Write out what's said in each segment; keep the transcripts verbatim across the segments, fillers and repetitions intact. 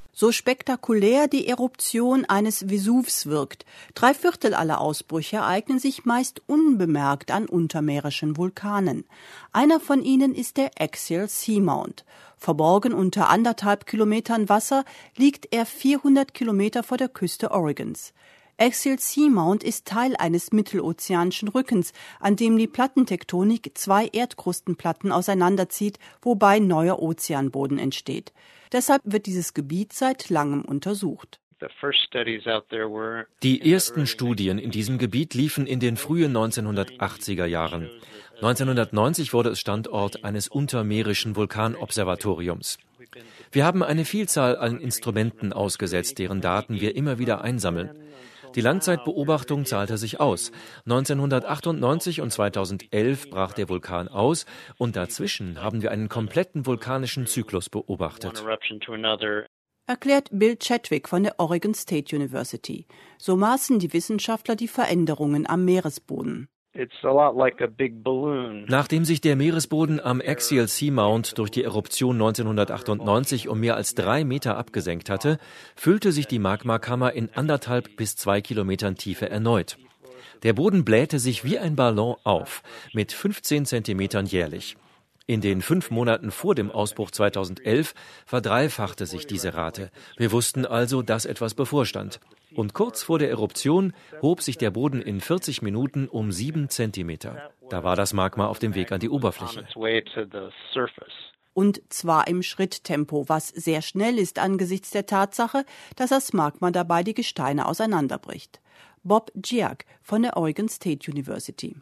So spektakulär die Eruption eines Vesuvs wirkt, drei Viertel aller Ausbrüche ereignen sich meist unbemerkt an untermeerischen Vulkanen. Einer von ihnen ist der Axial Seamount. Verborgen unter anderthalb Kilometern Wasser liegt er vierhundert Kilometer vor der Küste Oregons. Axial Seamount ist Teil eines mittelozeanischen Rückens, an dem die Plattentektonik zwei Erdkrustenplatten auseinanderzieht, wobei neuer Ozeanboden entsteht. Deshalb wird dieses Gebiet seit langem untersucht. Die ersten Studien in diesem Gebiet liefen in den frühen neunzehnhundertachtziger Jahren. neunzehnhundertneunzig wurde es Standort eines untermeerischen Vulkanobservatoriums. Wir haben eine Vielzahl an Instrumenten ausgesetzt, deren Daten wir immer wieder einsammeln. Die Langzeitbeobachtung zahlte sich aus. neunzehnhundertachtundneunzig und zweitausendelf brach der Vulkan aus und dazwischen haben wir einen kompletten vulkanischen Zyklus beobachtet. Erklärt Bill Chadwick von der Oregon State University. So maßen die Wissenschaftler die Veränderungen am Meeresboden. Nachdem sich der Meeresboden am Axial Seamount durch die Eruption neunzehnhundertachtundneunzig um mehr als drei Meter abgesenkt hatte, füllte sich die Magmakammer in anderthalb bis zwei Kilometern Tiefe erneut. Der Boden blähte sich wie ein Ballon auf, mit fünfzehn Zentimetern jährlich. In den fünf Monaten vor dem Ausbruch zweitausendelf verdreifachte sich diese Rate. Wir wussten also, dass etwas bevorstand. Und kurz vor der Eruption hob sich der Boden in vierzig Minuten um sieben Zentimeter. Da war das Magma auf dem Weg an die Oberfläche. Und zwar im Schritttempo, was sehr schnell ist angesichts der Tatsache, dass das Magma dabei die Gesteine auseinanderbricht. Bob Giag von der Oregon State University.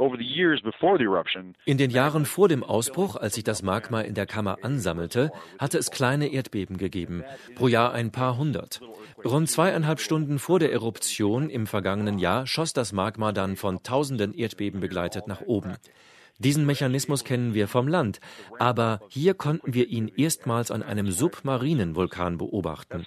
In den Jahren vor dem Ausbruch, als sich das Magma in der Kammer ansammelte, hatte es kleine Erdbeben gegeben, pro Jahr ein paar hundert. Rund zweieinhalb Stunden vor der Eruption im vergangenen Jahr schoss das Magma dann von tausenden Erdbeben begleitet nach oben. Diesen Mechanismus kennen wir vom Land, aber hier konnten wir ihn erstmals an einem submarinen Vulkan beobachten.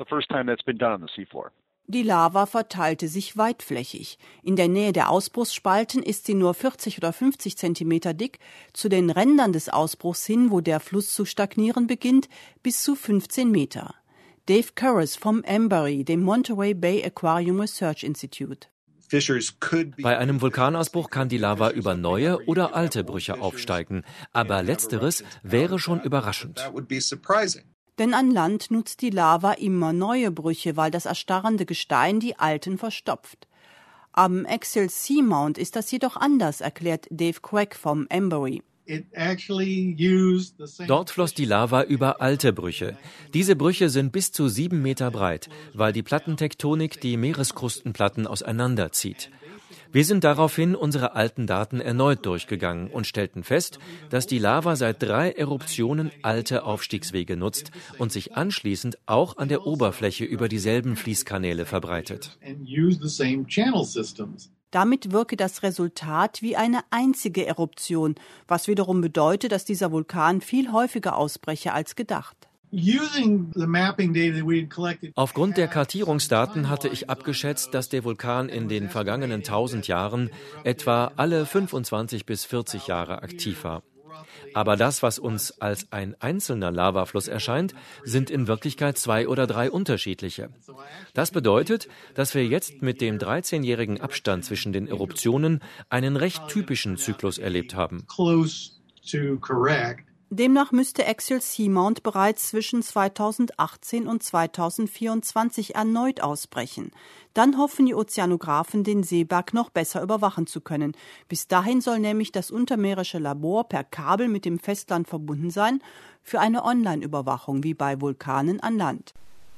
Die Lava verteilte sich weitflächig. In der Nähe der Ausbruchsspalten ist sie nur vierzig oder fünfzig Zentimeter dick, zu den Rändern des Ausbruchs hin, wo der Fluss zu stagnieren beginnt, bis zu fünfzehn Meter. Dave Curris vom Embury, dem Monterey Bay Aquarium Research Institute. Bei einem Vulkanausbruch kann die Lava über neue oder alte Brüche aufsteigen, aber letzteres wäre schon überraschend. Denn an Land nutzt die Lava immer neue Brüche, weil das erstarrende Gestein die alten verstopft. Am Axial Seamount ist das jedoch anders, erklärt Dave Quack vom Embury. Dort floss die Lava über alte Brüche. Diese Brüche sind bis zu sieben Meter breit, weil die Plattentektonik die Meereskrustenplatten auseinanderzieht. Wir sind daraufhin unsere alten Daten erneut durchgegangen und stellten fest, dass die Lava seit drei Eruptionen alte Aufstiegswege nutzt und sich anschließend auch an der Oberfläche über dieselben Fließkanäle verbreitet. Damit wirke das Resultat wie eine einzige Eruption, was wiederum bedeutet, dass dieser Vulkan viel häufiger ausbreche als gedacht. Aufgrund der Kartierungsdaten hatte ich abgeschätzt, dass der Vulkan in den vergangenen tausend Jahren etwa alle fünfundzwanzig bis vierzig Jahre aktiv war. Aber das, was uns als ein einzelner Lavafluss erscheint, sind in Wirklichkeit zwei oder drei unterschiedliche. Das bedeutet, dass wir jetzt mit dem dreizehnjährigen Abstand zwischen den Eruptionen einen recht typischen Zyklus erlebt haben. Demnach müsste Axial Seamount bereits zwischen zweitausendachtzehn und zweitausendvierundzwanzig erneut ausbrechen. Dann hoffen die Ozeanographen, den Seeberg noch besser überwachen zu können. Bis dahin soll nämlich das untermeerische Labor per Kabel mit dem Festland verbunden sein für eine Online-Überwachung wie bei Vulkanen an Land.